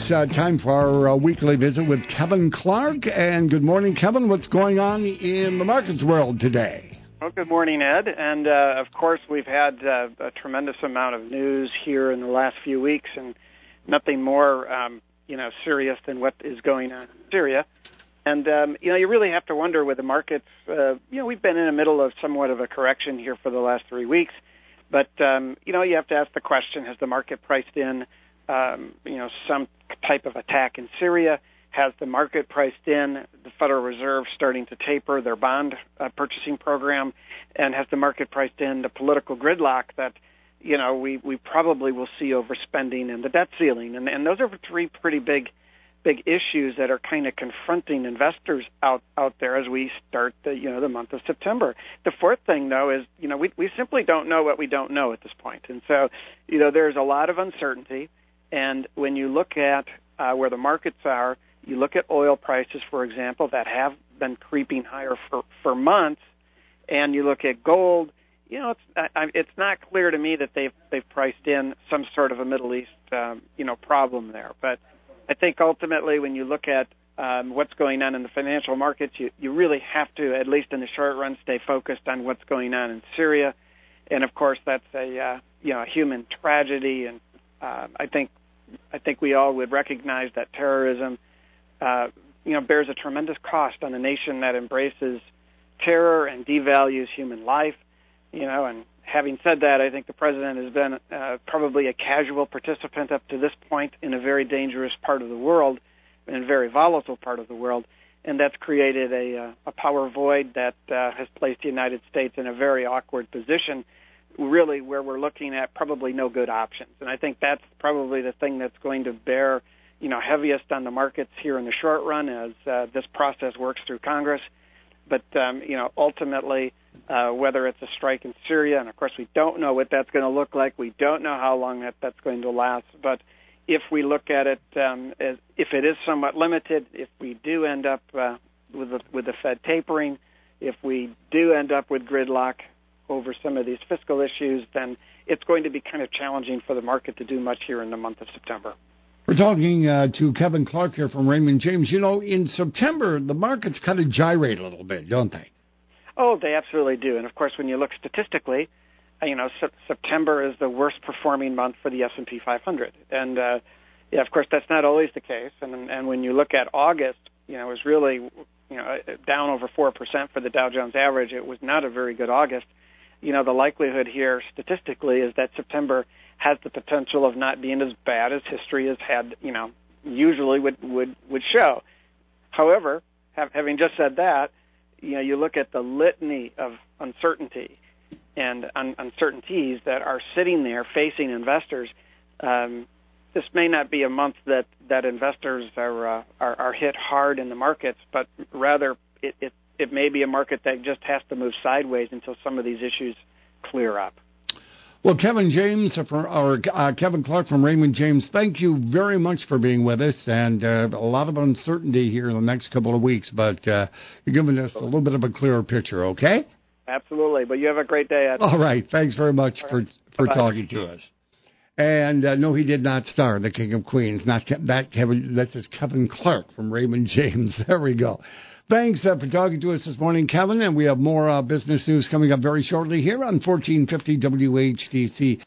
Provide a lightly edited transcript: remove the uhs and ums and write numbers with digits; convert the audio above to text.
time for our weekly visit with Kevin Clark. And good morning, Kevin. What's going on in the markets world today? Well, good morning, Ed. And, of course, we've had a tremendous amount of news here in the last few weeks, and nothing more, serious than what is going on in Syria. And, you really have to wonder with the markets, we've been in the middle of somewhat of a correction here for the last 3 weeks. But, you have to ask the question, has the market priced in, some type of attack in Syria? Has the market priced in the Federal Reserve starting to taper their bond purchasing program? And has the market priced in the political gridlock that, we probably will see overspending and the debt ceiling? And those are three pretty big issues that are kind of confronting investors out there as we start the month of September. The fourth thing, though, is, we simply don't know what we don't know at this point. And so, there's a lot of uncertainty. And when you look at where the markets are, you look at oil prices, for example, that have been creeping higher for months, and you look at gold, it's not clear to me that they've priced in some sort of a Middle East, problem there. But I think ultimately when you look at what's going on in the financial markets, you really have to, at least in the short run, stay focused on what's going on in Syria. And, of course, that's a human tragedy. And I think we all would recognize that terrorism, bears a tremendous cost on a nation that embraces terror and devalues human life. And having said that, I think the president has been probably a casual participant up to this point in a very dangerous part of the world, and a very volatile part of the world, and that's created a power void that has placed the United States in a very awkward position, really where we're looking at probably no good options. And I think that's probably the thing that's going to bear, heaviest on the markets here in the short run as this process works through Congress. But, ultimately, whether it's a strike in Syria, and, of course, we don't know what that's going to look like. We don't know how long that's going to last. But if we look at it as if it is somewhat limited, if we do end up with the Fed tapering, if we do end up with gridlock over some of these fiscal issues, then it's going to be kind of challenging for the market to do much here in the month of September. We're talking to Kevin Clark here from Raymond James. In September, the markets kind of gyrate a little bit, don't they? Oh, they absolutely do. And, of course, when you look statistically, September is the worst performing month for the S&P 500. And, of course, that's not always the case. And when you look at August, it was really, down over 4% for the Dow Jones average. It was not a very good August. The likelihood here statistically is that September has the potential of not being as bad as history has had, usually would show. However, having just said that, you look at the litany of uncertainty and uncertainties that are sitting there facing investors. This may not be a month that investors are hit hard in the markets, but rather it may be a market that just has to move sideways until some of these issues clear up. Well, Kevin Clark from Raymond James, thank you very much for being with us, and a lot of uncertainty here in the next couple of weeks, but you're giving us a little bit of a clearer picture, okay? Absolutely, but you have a great day, Ed. All right, thanks very much for talking to us. And no, he did not star the King of Queens, not that Kevin. That's just Kevin Clark from Raymond James. There we go. Thanks for talking to us this morning, Kevin, and we have more business news coming up very shortly here on 1450 WHTC.